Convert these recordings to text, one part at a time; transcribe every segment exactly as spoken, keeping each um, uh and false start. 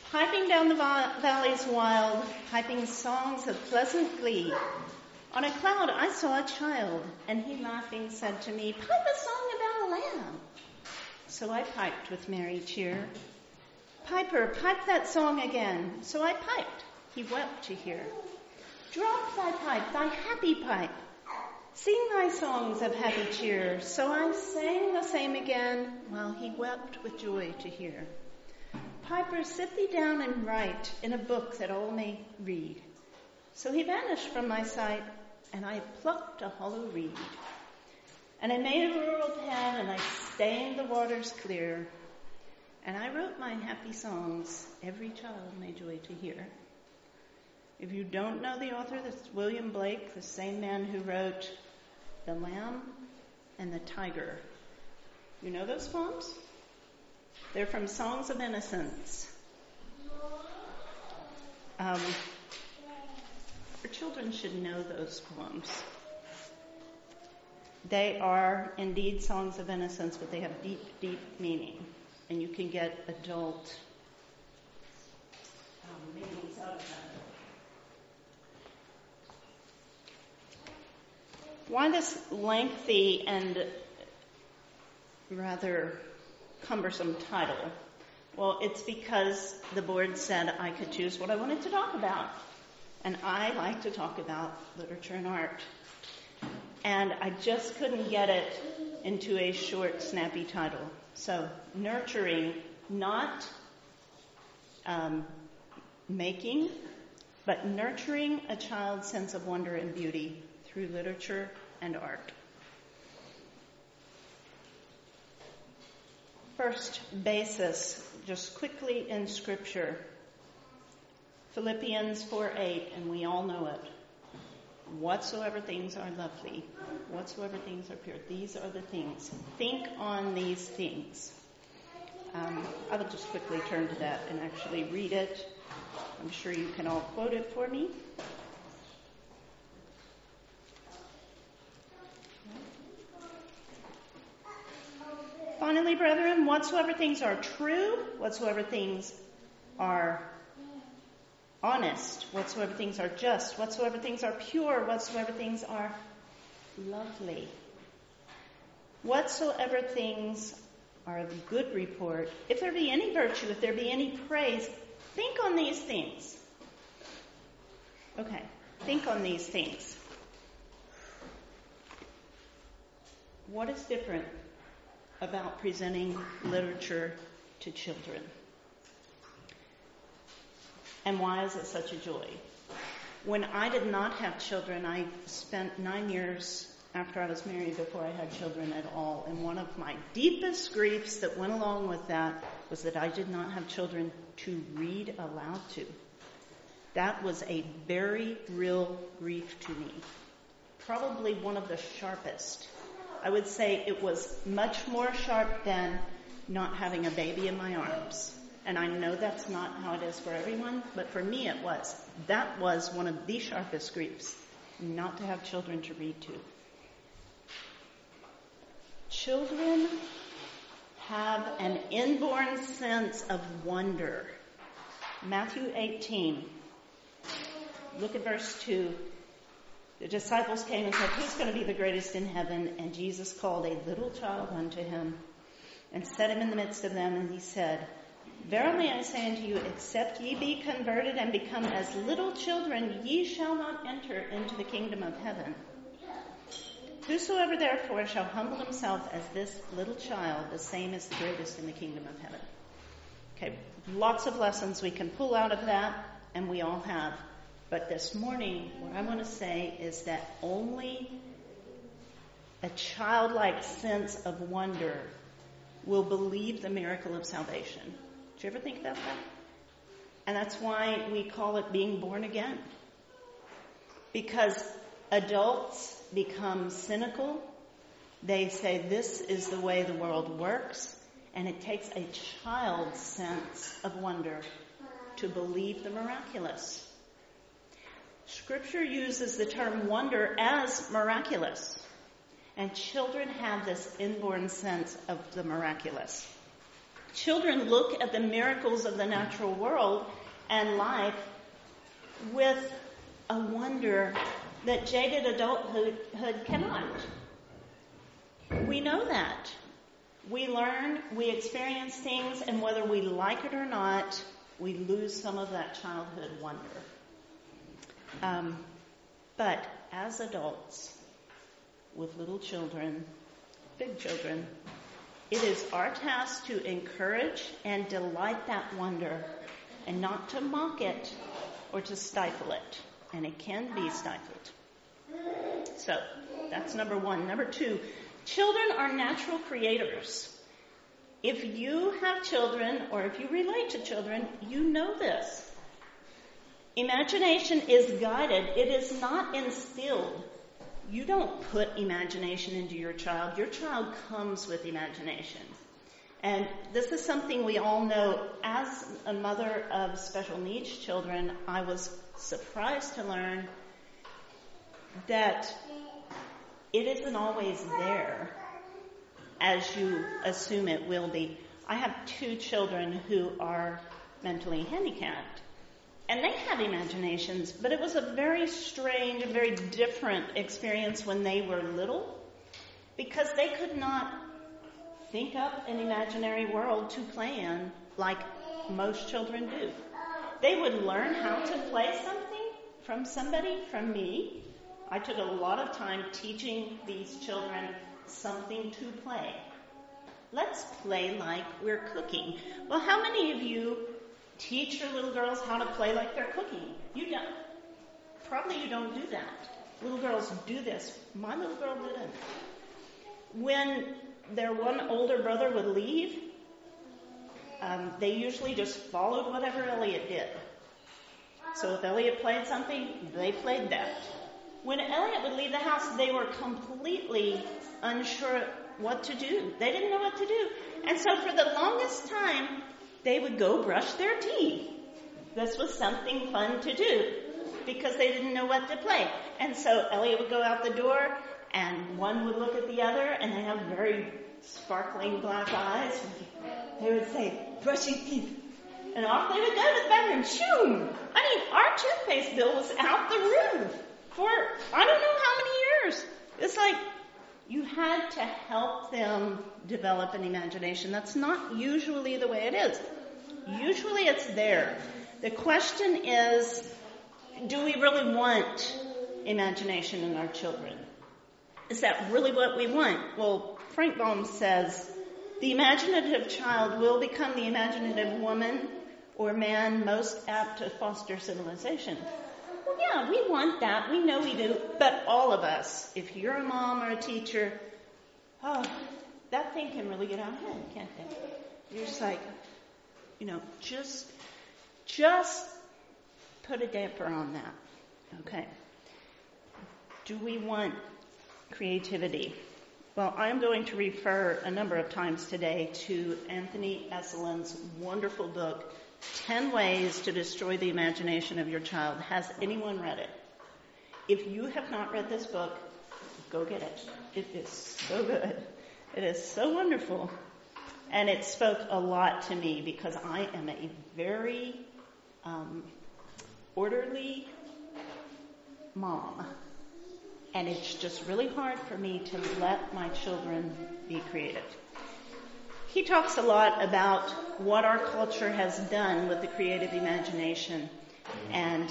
Piping down the va- valleys wild, piping songs of pleasant glee. On a cloud I saw a child, and he laughing said to me, "Pipe a song about a lamb." So I piped with merry cheer. "Piper, pipe that song again." So I piped. He wept to hear. "Drop thy pipe, thy happy pipe. Sing thy songs of happy cheer." So I sang the same again, while he wept with joy to hear. "Piper, sit thee down and write in a book that all may read." So he vanished from my sight, and I plucked a hollow reed. And I made a rural pen, and I stained the waters clear. And I wrote my happy songs every child may joy to hear. If you don't know the author, that's William Blake, the same man who wrote The Lamb and the Tiger. You know those poems? They're from Songs of Innocence. Um, our children should know those poems. They are indeed songs of innocence, but they have deep, deep meaning. And you can get adult um, meanings out of them. Why this lengthy and rather cumbersome title? Well, it's because the board said I could choose what I wanted to talk about. And I like to talk about literature and art. And I just couldn't get it into a short, snappy title. So, nurturing, not um, making, but nurturing a child's sense of wonder and beauty through literature and art. First basis, just quickly in Scripture. Philippians four eight, and we all know it. Whatsoever things are lovely, whatsoever things are pure, these are the things. Think on these things. Um, I will just quickly turn to that and actually read it. I'm sure you can all quote it for me. Finally, brethren, whatsoever things are true, whatsoever things are honest, whatsoever things are just, whatsoever things are pure, whatsoever things are lovely, whatsoever things are of good report, if there be any virtue, if there be any praise, think on these things. Okay, think on these things. What is different about presenting literature to children? And why is it such a joy? When I did not have children, I spent nine years after I was married before I had children at all. And one of my deepest griefs that went along with that was that I did not have children to read aloud to. That was a very real grief to me. Probably one of the sharpest. I would say it was much more sharp than not having a baby in my arms. And I know that's not how it is for everyone, but for me it was. That was one of the sharpest griefs, not to have children to read to. Children have an inborn sense of wonder. Matthew eighteen. Look at verse two. The disciples came and said, "Who's going to be the greatest in heaven?" And Jesus called a little child unto him and set him in the midst of them, and he said, "Verily I say unto you, except ye be converted and become as little children, ye shall not enter into the kingdom of heaven. Whosoever therefore shall humble himself as this little child, the same is the greatest in the kingdom of heaven." Okay, lots of lessons we can pull out of that, and we all have. But this morning, what I want to say is that only a childlike sense of wonder will believe the miracle of salvation. Did you ever think about that? And that's why we call it being born again. Because adults become cynical. They say this is the way the world works. And it takes a child's sense of wonder to believe the miraculous. Scripture uses the term wonder as miraculous. And children have this inborn sense of the miraculous. Children look at the miracles of the natural world and life with a wonder that jaded adulthood cannot. We know that. We learn, we experience things, and whether we like it or not, we lose some of that childhood wonder. Um, but as adults, with little children, big children, it is our task to encourage and delight that wonder and not to mock it or to stifle it. And it can be stifled. So, that's number one. Number two, children are natural creators. If you have children or if you relate to children, you know this. Imagination is guided. It is not instilled. You don't put imagination into your child. Your child comes with imagination. And this is something we all know. As a mother of special needs children, I was surprised to learn that it isn't always there as you assume it will be. I have two children who are mentally handicapped, and they have imaginations, but it was a very strange and very different experience when they were little, because they could not think up an imaginary world to play in like most children do. They would learn how to play something from somebody, from me. I took a lot of time teaching these children something to play. Let's play like we're cooking. Well, how many of you teach your little girls how to play like they're cooking? You don't. Probably you don't do that. Little girls do this. My little girl didn't. When their one older brother would leave, um, they usually just followed whatever Elliot did. So if Elliot played something, they played that. When Elliot would leave the house, they were completely unsure what to do. They didn't know what to do. And so for the longest time, they would go brush their teeth. This was something fun to do because they didn't know what to play. And so Elliot would go out the door, and one would look at the other, and they have very sparkling black eyes. They would say, brush your teeth. And off they would go to the bathroom. Shoo! I mean, our toothpaste bill was out the roof for I don't know how many years. It's like you had to help them develop an imagination. That's not usually the way it is. Usually it's there. The question is, do we really want imagination in our children? Is that really what we want? Well, Frank Baum says, the imaginative child will become the imaginative woman or man most apt to foster civilization. Well, yeah, we want that. We know we do. But all of us, if you're a mom or a teacher, oh, that thing can really get out of hand, can't it? You're just like, you know, just, just put a damper on that. Okay. Do we want creativity? Well, I'm going to refer a number of times today to Anthony Esolen's wonderful book, ten Ways to Destroy the Imagination of Your Child. Has anyone read it? If you have not read this book, go get it. It is so good. It is so wonderful. And it spoke a lot to me because I am a very um, orderly mom. And it's just really hard for me to let my children be creative. He talks a lot about what our culture has done with the creative imagination. And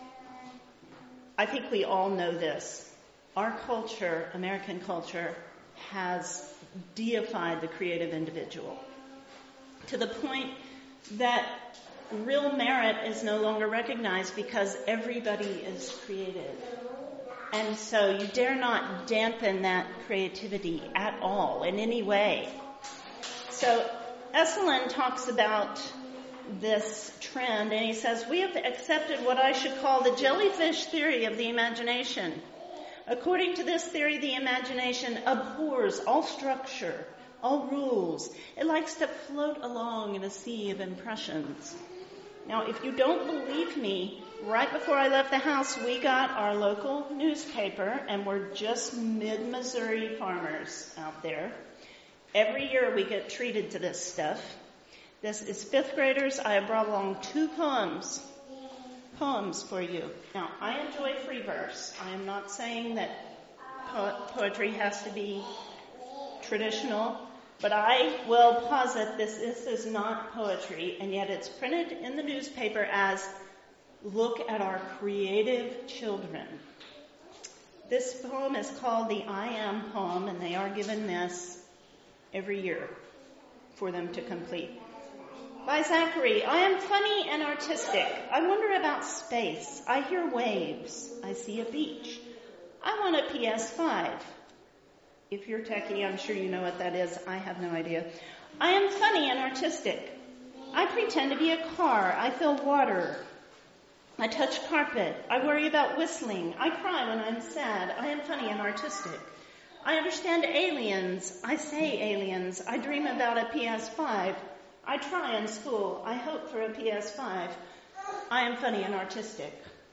I think we all know this. Our culture, American culture, has deified the creative individual to the point that real merit is no longer recognized because everybody is creative. And so you dare not dampen that creativity at all, in any way. So Esolen talks about this trend, and he says, we have accepted what I should call the jellyfish theory of the imagination. According to this theory, the imagination abhors all structure, all rules. It likes to float along in a sea of impressions. Now, if you don't believe me, right before I left the house, we got our local newspaper, and we're just mid-Missouri farmers out there. Every year we get treated to this stuff. This is fifth graders. I have brought along two poems, poems for you. Now, I enjoy free verse. I am not saying that po- poetry has to be traditional, but I will posit this, this is not poetry, and yet it's printed in the newspaper as "Look at our creative children." This poem is called the I Am poem, and they are given this every year for them to complete. By Zachary. I am funny and artistic. I wonder about space. I hear waves. I see a beach. I want a P S five. If you're techie, I'm sure you know what that is. I have no idea. I am funny and artistic. I pretend to be a car. I fill water. I touch carpet. I worry about whistling. I cry when I'm sad. I am funny and artistic. I understand aliens. I say aliens. I dream about a P S five. I try in school. I hope for a P S five. I am funny and artistic.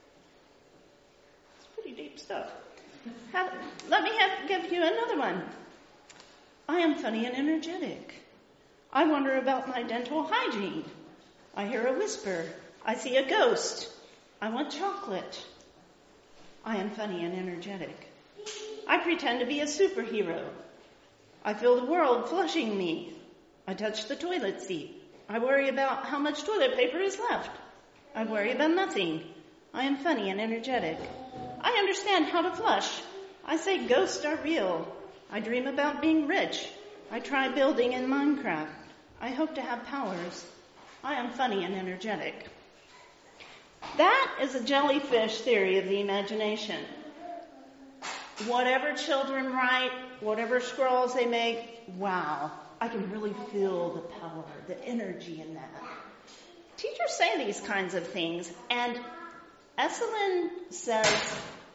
It's pretty deep stuff. Have, let me have, give you another one. I am funny and energetic. I wonder about my dental hygiene. I hear a whisper. I see a ghost. I want chocolate. I am funny and energetic. I pretend to be a superhero. I feel the world flushing me. I touch the toilet seat. I worry about how much toilet paper is left. I worry about nothing. I am funny and energetic. I understand how to flush. I say ghosts are real. I dream about being rich. I try building in Minecraft. I hope to have powers. I am funny and energetic. That is a jellyfish theory of the imagination. Whatever children write, whatever scrolls they make, wow, I can really feel the power, the energy in that. Teachers say these kinds of things, and Esalen says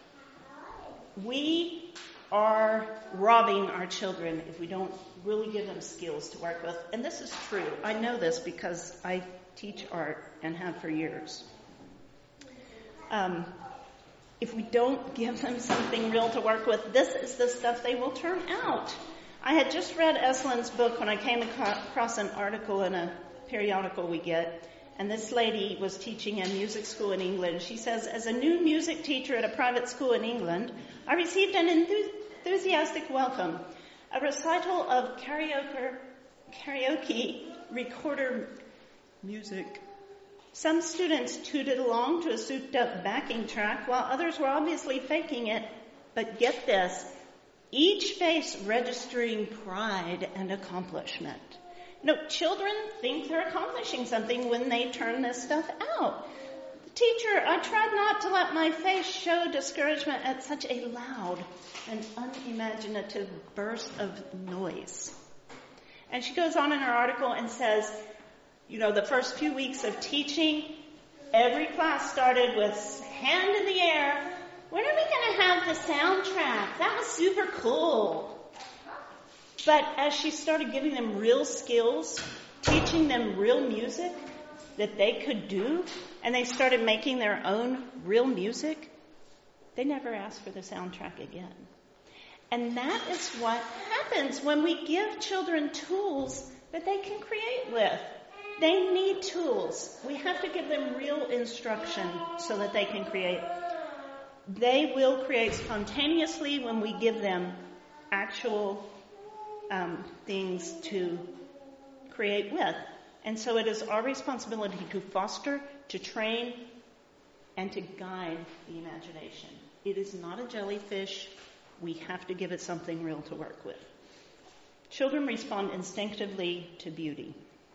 we are robbing our children if we don't really give them skills to work with. And this is true. I know this because I teach art and have for years. Um, if we don't give them something real to work with, this is the stuff they will turn out. I had just read Esalen's book when I came across an article in a periodical we get, and this lady was teaching a music school in England. She says, as a new music teacher at a private school in England, I received an enthusiastic welcome, a recital of karaoke, karaoke recorder music. Some students tooted along to a souped-up backing track, while others were obviously faking it. But get this, each face registering pride and accomplishment. You know, children think they're accomplishing something when they turn this stuff out. Teacher, I tried not to let my face show discouragement at such a loud and unimaginative burst of noise. And she goes on in her article and says, you know, the first few weeks of teaching, every class started with hand in the air. When are we going to have the soundtrack? That was super cool. But as she started giving them real skills, teaching them real music that they could do, and they started making their own real music, they never asked for the soundtrack again. And that is what happens when we give children tools that they can create with. They need tools. We have to give them real instruction so that they can create. They will create spontaneously when we give them actual um, things to create with. And so it is our responsibility to foster, to train, and to guide the imagination. It is not a jellyfish. We have to give it something real to work with. Children respond instinctively to beauty.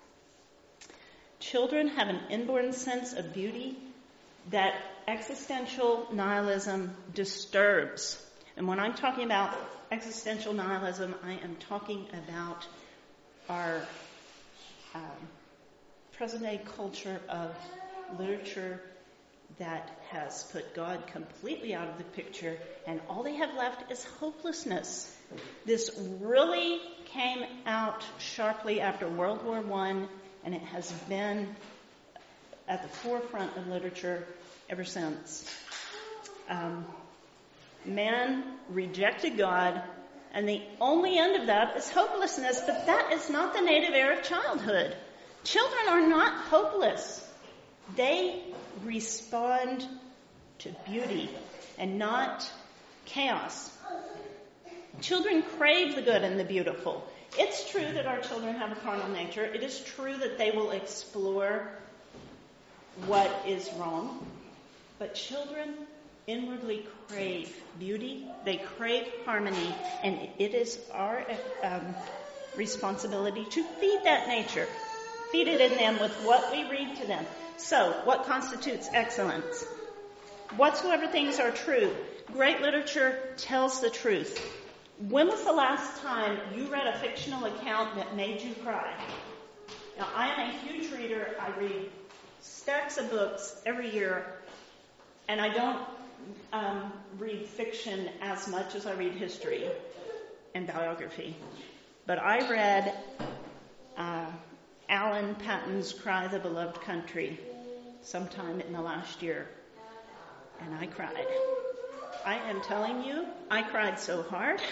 Children have an inborn sense of beauty that existential nihilism disturbs. And when I'm talking about existential nihilism, I am talking about our um, present-day culture of literature that has put God completely out of the picture, and all they have left is hopelessness. This really came out sharply after World War One, and it has been at the forefront of literature ever since. Um, man rejected God, and the only end of that is hopelessness, but that is not the native air of childhood. Children are not hopeless. They respond to beauty and not chaos. Children crave the good and the beautiful. It's true that our children have a carnal nature. It is true that they will explore what is wrong. But children inwardly crave beauty. They crave harmony. And it is our um, responsibility to feed that nature. Feed it in them with what we read to them. So, what constitutes excellence? Whatsoever things are true. Great literature tells the truth. When was the last time you read a fictional account that made you cry? Now, I am a huge reader. I read stacks of books every year, and I don't um, read fiction as much as I read history and biography. But I read uh, Alan Patton's Cry the Beloved Country sometime in the last year, and I cried. I am telling you, I cried so hard.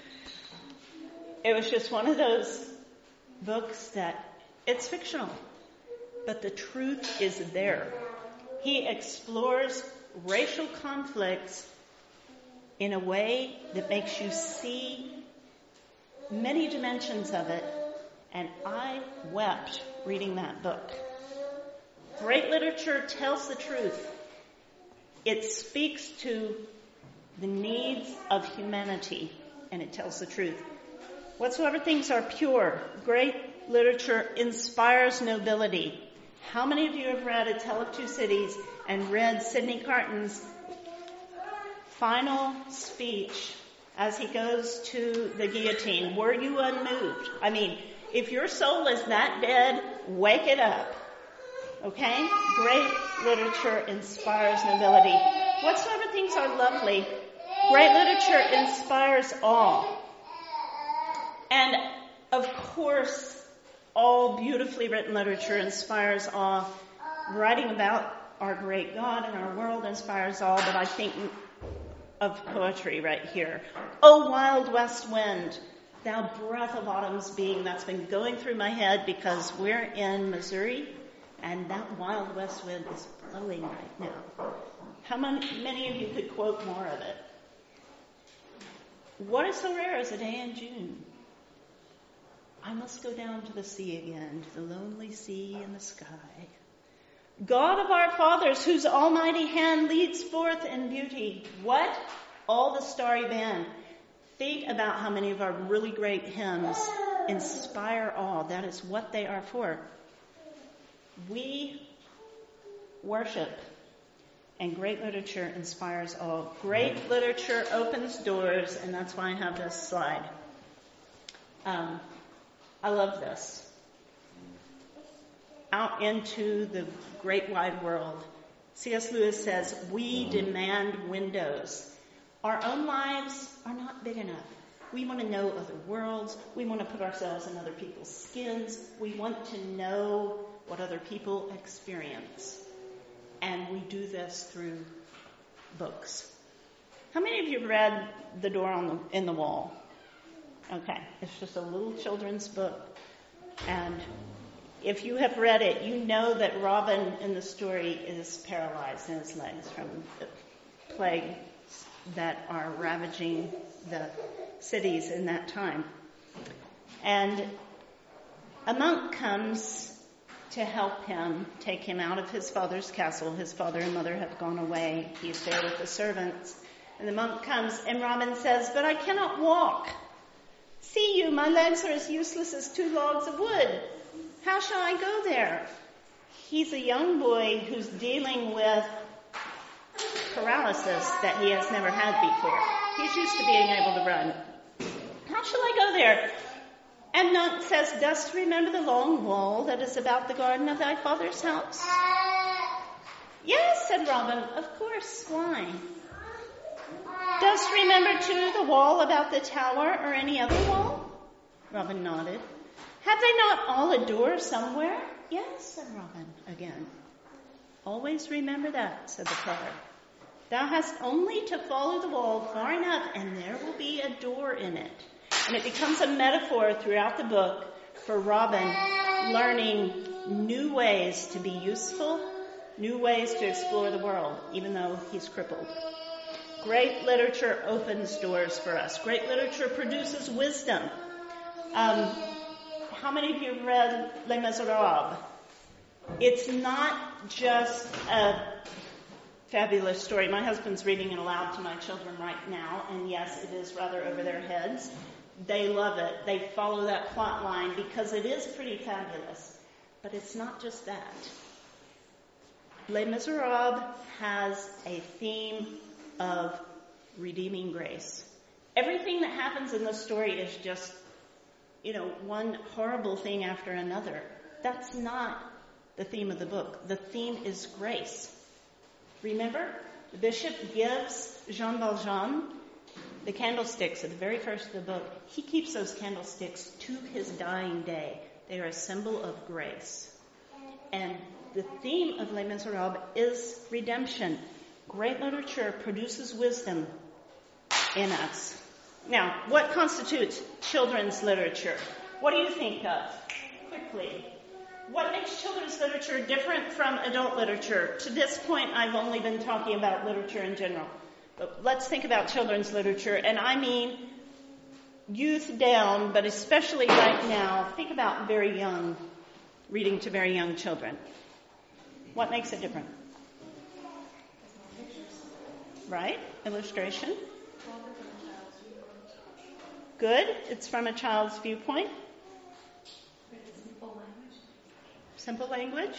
It was just one of those books that, it's fictional, but the truth is there. He explores racial conflicts in a way that makes you see many dimensions of it, and I wept reading that book. Great literature tells the truth. It speaks to the needs of humanity, and it tells the truth. Whatsoever things are pure, great literature inspires nobility. How many of you have read A Tale of Two Cities and read Sidney Carton's final speech as he goes to the guillotine? Were you unmoved? I mean, if your soul is that dead, wake it up. Okay? Great literature inspires nobility. Whatsoever things are lovely, great literature inspires awe. And, of course, all beautifully written literature inspires awe. Writing about our great God and our world inspires awe, but I think of poetry right here. Oh, wild west wind, thou breath of autumn's being. That's been going through my head because we're in Missouri, and that wild west wind is blowing right now. How many, many of you could quote more of it? What is so rare as a day in June? I must go down to the sea again, to the lonely sea in the sky. God of our fathers, whose almighty hand leads forth in beauty. What? All the starry band. Think about how many of our really great hymns inspire awe. That is what they are for. We worship, and great literature inspires awe. Great literature opens doors, and that's why I have this slide. Um, I love this. Out into the great wide world. C S Lewis says, we demand windows. Our own lives are not big enough. We want to know other worlds. We want to put ourselves in other people's skins. We want to know what other people experience. And we do this through books. How many of you read The Door on the, in the Wall? Okay, it's just a little children's book. And if you have read it, you know that Robin in the story is paralyzed in his legs from the plagues that are ravaging the cities in that time. And a monk comes to help him, take him out of his father's castle. His father and mother have gone away. He's there with the servants. And the monk comes, and Robin says, but I cannot walk. See you, my legs are as useless as two logs of wood. How shall I go there? He's a young boy who's dealing with paralysis that he has never had before. He's used to being able to run. How shall I go there? And monk says, dost remember the long wall that is about the garden of thy father's house? Yes, said Robin, of course, why? Dost remember, too, the wall about the tower or any other wall? Robin nodded. Have they not all a door somewhere? Yes, said Robin again. Always remember that, said the prior. Thou hast only to follow the wall far enough, and there will be a door in it. And it becomes a metaphor throughout the book for Robin learning new ways to be useful, new ways to explore the world, even though he's crippled. Great literature opens doors for us. Great literature produces wisdom. Um, how many of you have read Les Miserables? It's not just a fabulous story. My husband's reading it aloud to my children right now, and yes, it is rather over their heads. They love it. They follow that plot line because it is pretty fabulous. But it's not just that. Les Miserables has a theme of redeeming grace. Everything that happens in the story is just, you know, one horrible thing after another. That's not the theme of the book. The theme is grace. Remember, the bishop gives Jean Valjean the candlesticks at the very first of the book. He keeps those candlesticks to his dying day. They are a symbol of grace. And the theme of Les Miserables is redemption. Great literature produces wisdom in us. Now, what constitutes children's literature? What do you think of? Quickly. What makes children's literature different from adult literature? To this point, I've only been talking about literature in general. But let's think about children's literature. And I mean youth down, but especially right now, think about very young, reading to very young children. What makes it different? Right? Illustration. Good. It's from a child's viewpoint. Simple language.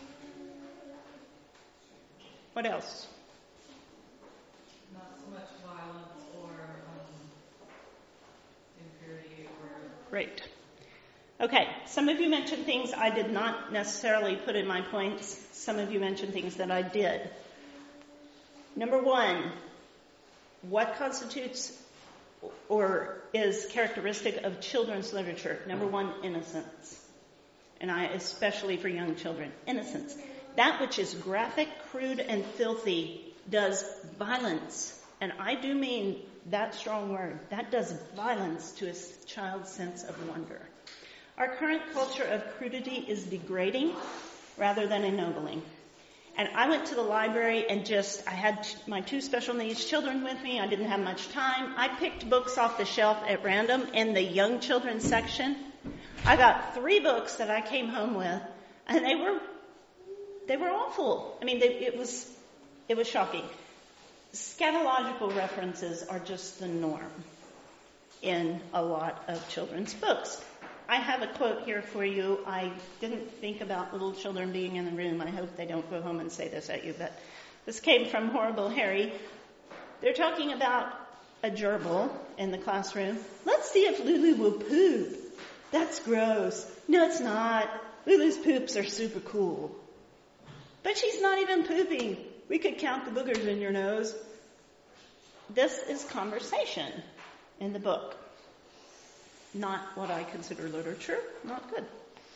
What else? Not so much violence or um, impurity or... Great. Okay, some of you mentioned things I did not necessarily put in my points. Some of you mentioned things that I did. Number one, what constitutes or is characteristic of children's literature? Number one, innocence. And I, especially for young children, innocence. That which is graphic, crude, and filthy does violence. And I do mean that strong word. That does violence to a child's sense of wonder. Our current culture of crudity is degrading rather than ennobling. And I went to the library and just, I had t- my two special needs children with me. I didn't have much time. I picked books off the shelf at random in the young children's section. I got three books that I came home with, and they were, they were awful. I mean, they, it was, it was shocking. Scatological references are just the norm in a lot of children's books. I have a quote here for you. I didn't think about little children being in the room. I hope they don't go home and say this at you, but this came from Horrible Harry. They're talking about a gerbil in the classroom. Let's see if Lulu will poop. That's gross. No, it's not. Lulu's poops are super cool. But she's not even pooping. We could count the boogers in your nose. This is conversation in the book. Not what I consider literature. Not good.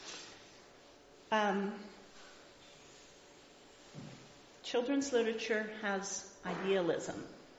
Um, children's literature has idealism.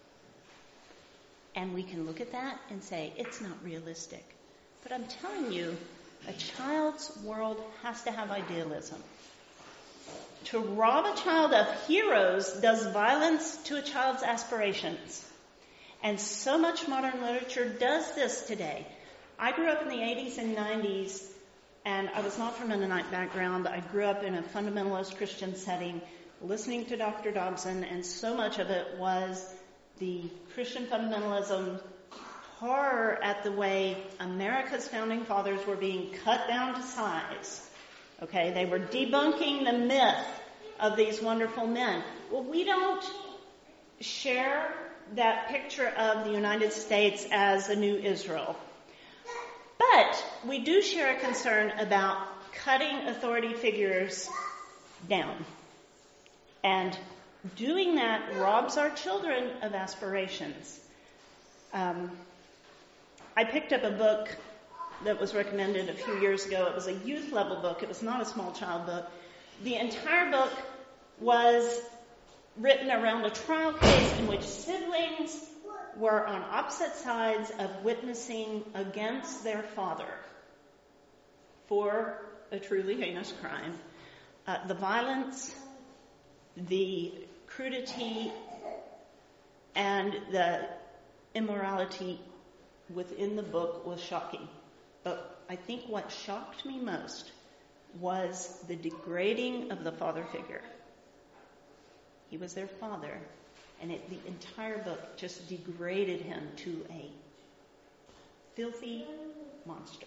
And we can look at that and say, it's not realistic. But I'm telling you, a child's world has to have idealism. To rob a child of heroes does violence to a child's aspirations. And so much modern literature does this today. I grew up in the eighties and nineties, and I was not from a Mennonite background. I grew up in a fundamentalist Christian setting, listening to Doctor Dobson, and so much of it was the Christian fundamentalism horror at the way America's founding fathers were being cut down to size. Okay, they were debunking the myth of these wonderful men. Well, we don't share that picture of the United States as a new Israel. But we do share a concern about cutting authority figures down. And doing that robs our children of aspirations. Um, I picked up a book that was recommended a few years ago. It was a youth level book. It was not a small child book. The entire book was written around a trial case in which siblings were on opposite sides of witnessing against their father for a truly heinous crime. Uh, the violence, the crudity, and the immorality within the book was shocking. But I think what shocked me most was the degrading of the father figure. He was their father, and it, the entire book just degraded him to a filthy monster.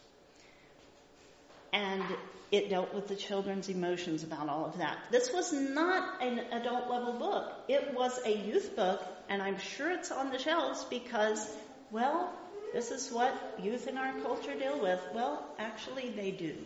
And it dealt with the children's emotions about all of that. This was not an adult level book. It was a youth book, and I'm sure it's on the shelves because, well, this is what youth in our culture deal with. Well, actually they do.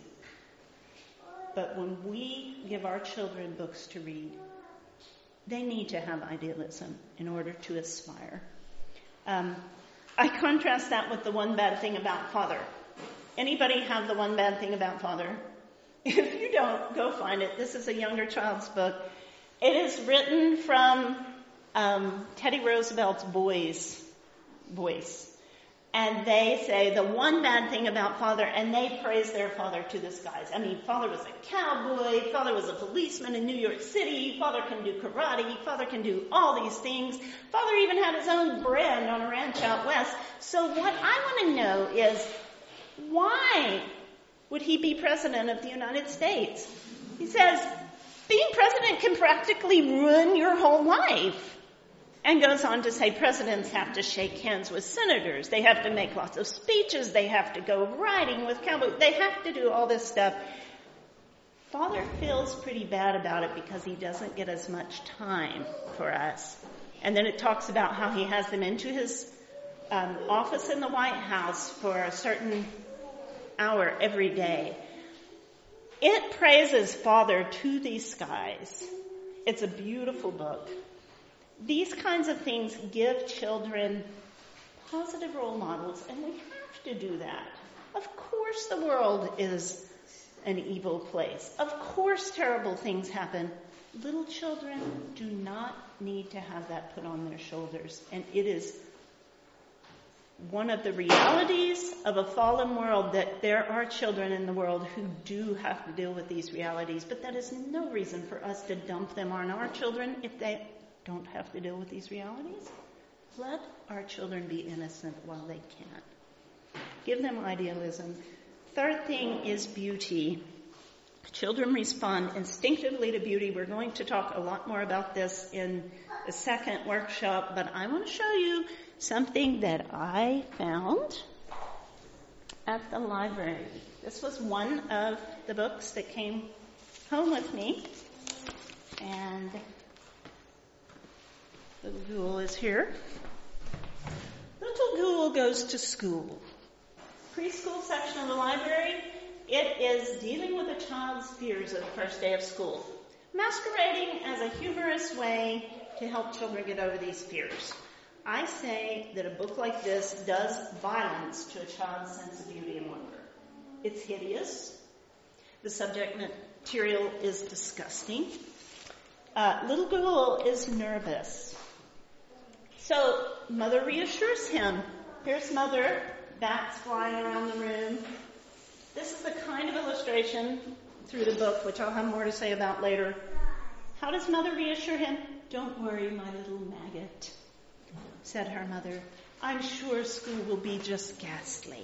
But when we give our children books to read, they need to have idealism in order to aspire. Um, I contrast that with the one bad thing about Father. Anybody have the one bad thing about Father? If you don't, go find it. This is a younger child's book. It is written from um, Teddy Roosevelt's boys' voice. And they say the one bad thing about Father, and they praise their father to the skies. I mean, Father was a cowboy. Father was a policeman in New York City. Father can do karate. Father can do all these things. Father even had his own brand on a ranch out west. So what I want to know is, why would he be president of the United States? He says, being president can practically ruin your whole life. And goes on to say presidents have to shake hands with senators. They have to make lots of speeches. They have to go riding with cowboys. They have to do all this stuff. Father feels pretty bad about it because he doesn't get as much time for us. And then it talks about how he has them into his um, office in the White House for a certain hour every day. It praises Father to the skies. It's a beautiful book. These kinds of things give children positive role models, and we have to do that. Of course the world is an evil place. Of course terrible things happen. Little children do not need to have that put on their shoulders, and it is one of the realities of a fallen world that there are children in the world who do have to deal with these realities, but that is no reason for us to dump them on our children if they don't have to deal with these realities. Let our children be innocent while they can. Give them idealism. Third thing is beauty. Children respond instinctively to beauty. We're going to talk a lot more about this in the second workshop, but I want to show you something that I found at the library. This was one of the books that came home with me, and Little Ghoul is here. Little Ghoul goes to school. Preschool section of the library. It is dealing with a child's fears of the first day of school, masquerading as a humorous way to help children get over these fears. I say that a book like this does violence to a child's sense of beauty and wonder. It's hideous. The subject material is disgusting. Uh, Little Ghoul is nervous. So Mother reassures him. Here's Mother, bats flying around the room. This is the kind of illustration through the book, which I'll have more to say about later. How does Mother reassure him? Don't worry, my little maggot, said her mother. I'm sure school will be just ghastly.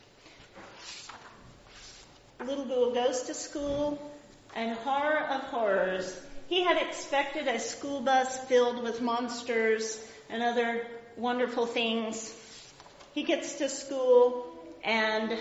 Little Ghoul goes to school, and horror of horrors. He had expected a school bus filled with monsters and other wonderful things. He gets to school, and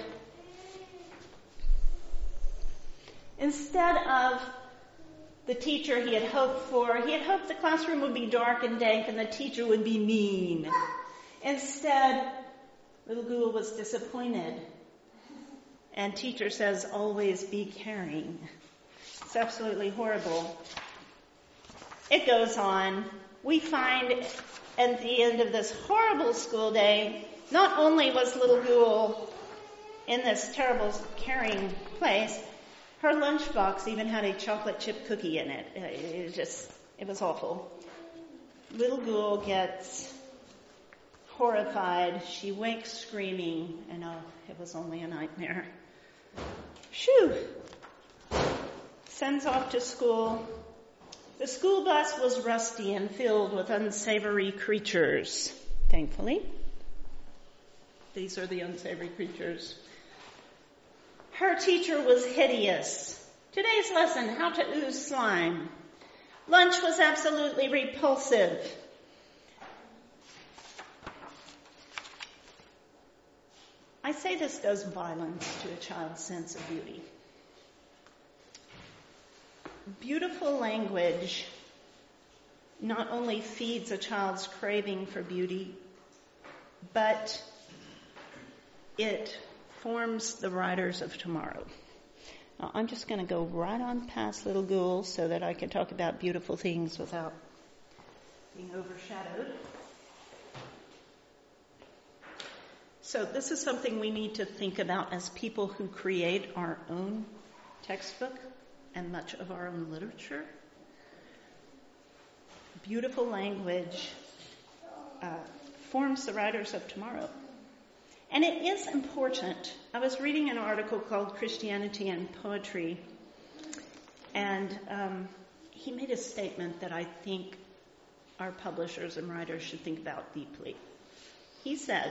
instead of the teacher he had hoped for, he had hoped the classroom would be dark and dank and the teacher would be mean. Instead, Little Ghoul was disappointed. And teacher says, always be caring. It's absolutely horrible. It goes on. We find at the end of this horrible school day, not only was Little Ghoul in this terrible caring place, her lunchbox even had a chocolate chip cookie in it. It just, it was awful. Little Ghoul gets horrified. She wakes screaming, and oh, it was only a nightmare. Shoo! Sends off to school. The school bus was rusty and filled with unsavory creatures, thankfully. These are the unsavory creatures. Her teacher was hideous. Today's lesson, how to ooze slime. Lunch was absolutely repulsive. I say this does violence to a child's sense of beauty. Beautiful language not only feeds a child's craving for beauty, but it forms the writers of tomorrow. Now, I'm just going to go right on past Little Ghoul so that I can talk about beautiful things without being overshadowed. So this is something we need to think about as people who create our own textbook and much of our own literature. Beautiful language uh, forms the writers of tomorrow. And it is important. I was reading an article called Christianity and Poetry, and um, he made a statement that I think our publishers and writers should think about deeply. He said,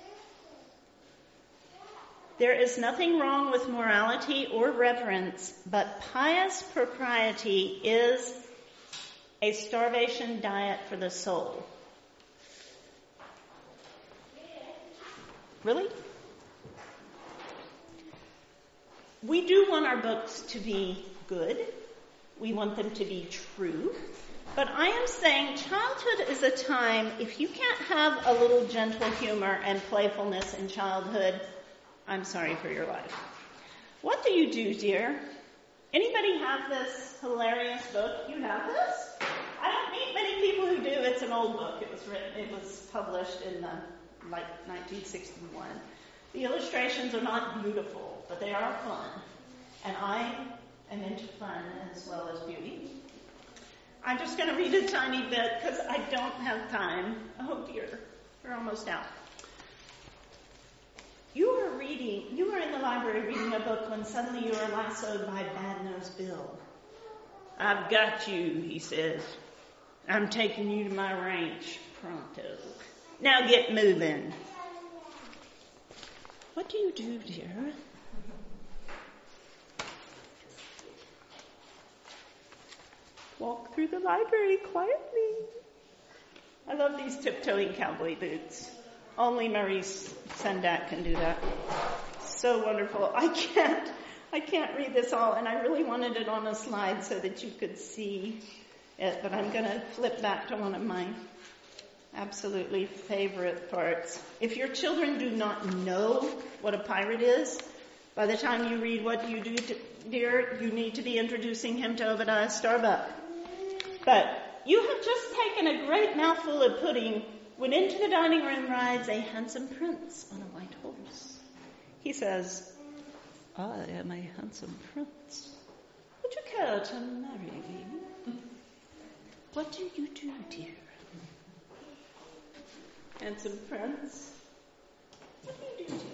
"There is nothing wrong with morality or reverence, but pious propriety is a starvation diet for the soul." Really? We do want our books to be good. We want them to be true. But I am saying childhood is a time, if you can't have a little gentle humor and playfulness in childhood, I'm sorry for your life. What do you do, dear? Anybody have this hilarious book? You have this? I don't meet many people who do. It's an old book. It was written, it was published in the like nineteen sixty-one. The illustrations are not beautiful, but they are fun. And I am into fun as well as beauty. I'm just going to read a tiny bit because I don't have time. Oh dear, we're almost out. You are reading, you are in the library reading a book when suddenly you are lassoed by Bad-Nosed Bill. "I've got you," he says. "I'm taking you to my ranch pronto. Now get moving." What do you do, dear? Walk through the library quietly. I love these tiptoeing cowboy boots. Only Maurice Sendak can do that. So wonderful. I can't, I can't read this all, and I really wanted it on a slide so that you could see it, but I'm going to flip back to one of my absolutely favorite parts. If your children do not know what a pirate is, by the time you read What Do You Do, to, Dear, you need to be introducing him to Obadiah Starbuck. But you have just taken a great mouthful of pudding when into the dining room rides a handsome prince on a white horse. He says, "I am a handsome prince. Would you care to marry me?" What do you do, dear? Handsome prince, what do you do,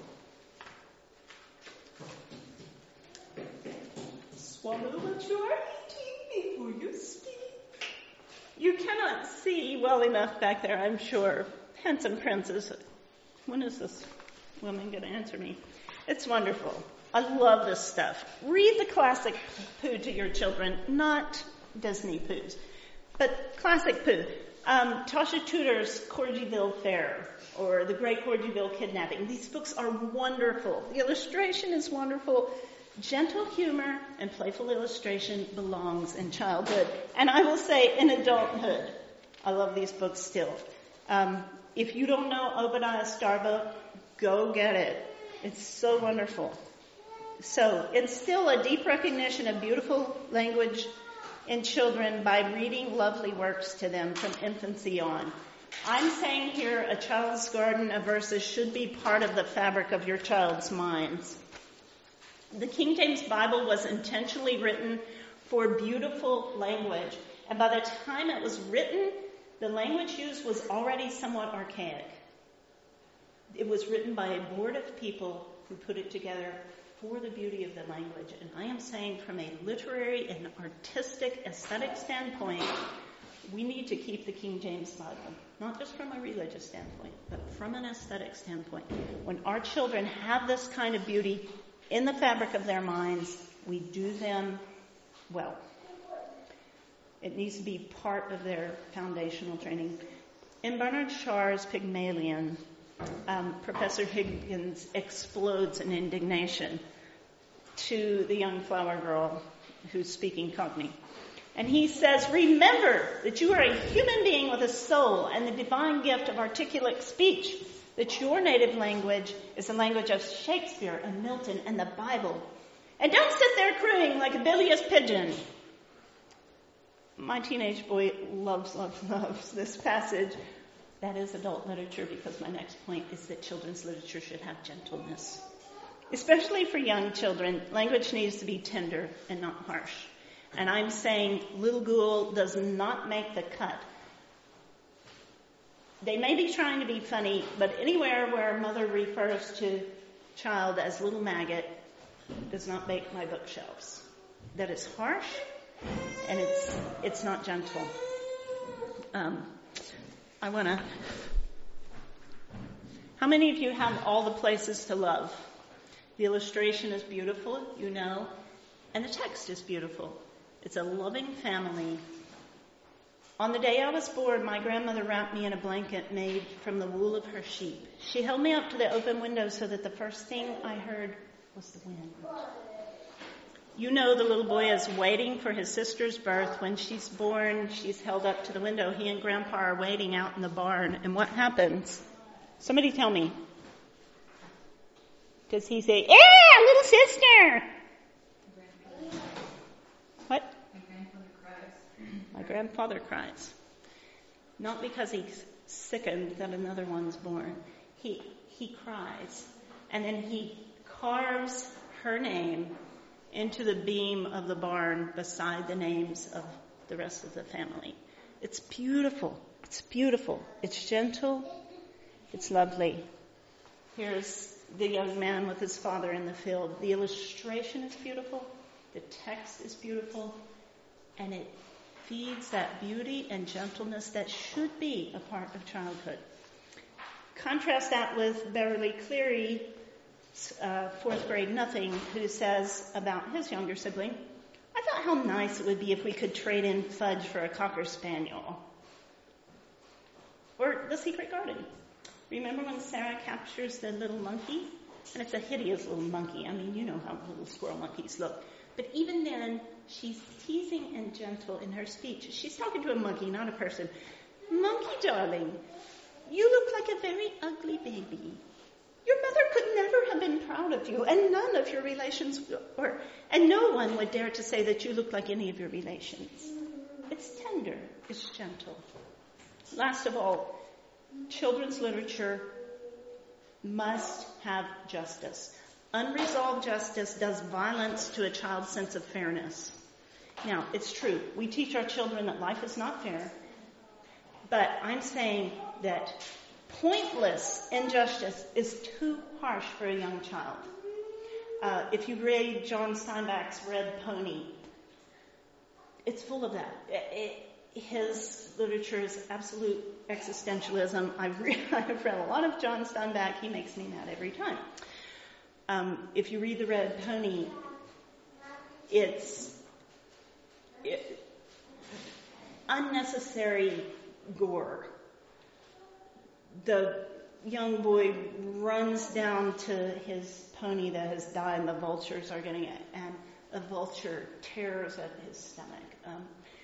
dear? Swallow what you are eating before you speak. You cannot see well enough back there, I'm sure. Handsome princes. When is this woman going to answer me? It's wonderful. I love this stuff. Read the classic Pooh to your children, not Disney Poohs, but classic Pooh. Um, Tasha Tudor's Courgeville Fair or The Great Courgeville Kidnapping. These books are wonderful. The illustration is wonderful. Gentle humor and playful illustration belongs in childhood. And I will say in adulthood, I love these books still. Um, if you don't know Obadiah Starbuck, go get it. It's so wonderful. So instill a deep recognition of beautiful language in children by reading lovely works to them from infancy on. I'm saying here a child's garden of verses should be part of the fabric of your child's minds. The King James Bible was intentionally written for beautiful language, and by the time it was written, the language used was already somewhat archaic. It was written by a board of people who put it together for the beauty of the language. And I am saying from a literary and artistic aesthetic standpoint, we need to keep the King James Bible, not just from a religious standpoint, but from an aesthetic standpoint. When our children have this kind of beauty in the fabric of their minds, we do them well. It needs to be part of their foundational training. In Bernard Shaw's Pygmalion, um, Professor Higgins explodes in indignation to the young flower girl who's speaking Cockney. And he says, remember that you are a human being with a soul and the divine gift of articulate speech, that your native language is the language of Shakespeare and Milton and the Bible. And don't sit there crooning like a bilious pigeon. My teenage boy loves, loves, loves this passage. That is adult literature, because my next point is that children's literature should have gentleness. Especially for young children, language needs to be tender and not harsh. And I'm saying Little Ghoul does not make the cut. They may be trying to be funny, but anywhere where a mother refers to child as little maggot does not make my bookshelves. That is harsh, and it's it's not gentle. Um, I want to... How many of you have All the Places to Love? The illustration is beautiful, you know, and the text is beautiful. It's a loving family. On the day I was born, my grandmother wrapped me in a blanket made from the wool of her sheep. She held me up to the open window so that the first thing I heard was the wind. You know the little boy is waiting for his sister's birth. When she's born, she's held up to the window. He and Grandpa are waiting out in the barn. And what happens? Somebody tell me. Does he say, yeah, little sister? What? My grandfather cries. My grandfather cries. Not because he's sickened that another one's born. He he cries. And then he carves her name into the beam of the barn beside the names of the rest of the family. It's beautiful. It's beautiful. It's gentle. It's lovely. Here's the young man with his father in the field. The illustration is beautiful. The text is beautiful. And it feeds that beauty and gentleness that should be a part of childhood. Contrast that with Beverly Cleary, uh, fourth grade nothing, who says about his younger sibling, I thought how nice it would be if we could trade in Fudge for a Cocker Spaniel. Or The Secret Garden. Remember when Sarah captures the little monkey? And it's a hideous little monkey. I mean, you know how little squirrel monkeys look. But even then, she's teasing and gentle in her speech. She's talking to a monkey, not a person. Monkey darling, you look like a very ugly baby. Your mother could never have been proud of you, and none of your relations, or and no one would dare to say that you look like any of your relations. It's tender. It's gentle. Last of all, children's literature must have justice. Unresolved justice does violence to a child's sense of fairness. Now, it's true. We teach our children that life is not fair. But I'm saying that pointless injustice is too harsh for a young child. Uh, if you read John Steinbeck's Red Pony, it's full of that. It, it, his literature is absolute existentialism. I've read, I've read a lot of John Steinbeck. He makes me mad every time. Um, if you read The Red Pony, it's it, unnecessary gore. The young boy runs down to his pony that has died and the vultures are getting it, and a vulture tears at his stomach. Um,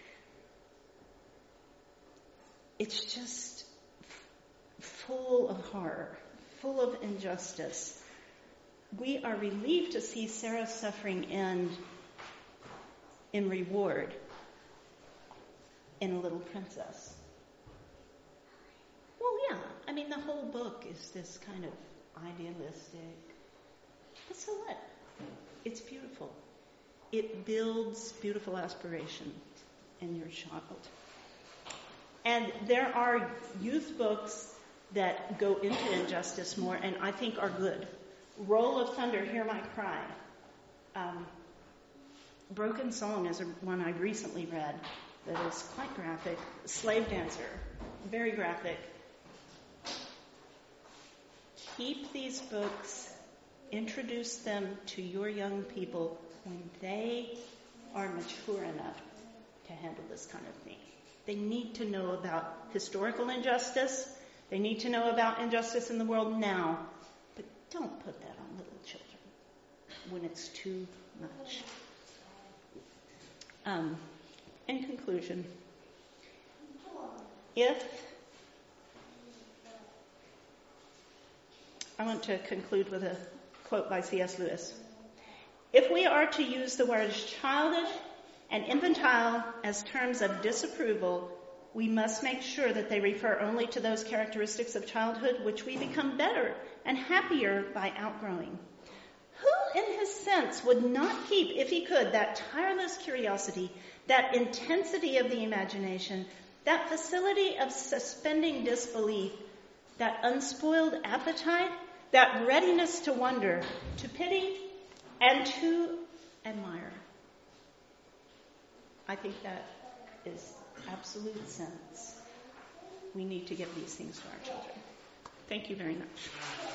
it's just f- full of horror, full of injustice. We are relieved to see Sarah's suffering end in reward in A Little Princess. Well, yeah, I mean, the whole book is this kind of idealistic. But so what? It's beautiful. It builds beautiful aspirations in your child. And there are youth books that go into injustice more and I think are good. Roll of Thunder, Hear My Cry. Um, Broken Song is a, one I recently read that is quite graphic. Slave Dancer, very graphic. Keep these books, introduce them to your young people when they are mature enough to handle this kind of thing. They need to know about historical injustice. They need to know about injustice in the world now. But don't put that on little children when it's too much. Um, in conclusion, if I want to conclude with a quote by C S Lewis. If we are to use the words childish and infantile as terms of disapproval, we must make sure that they refer only to those characteristics of childhood which we become better and happier by outgrowing. Who in his sense would not keep, if he could, that tireless curiosity, that intensity of the imagination, that facility of suspending disbelief, that unspoiled appetite, that readiness to wonder, to pity, and to admire? I think that is absolute sense. We need to give these things to our children. Thank you very much.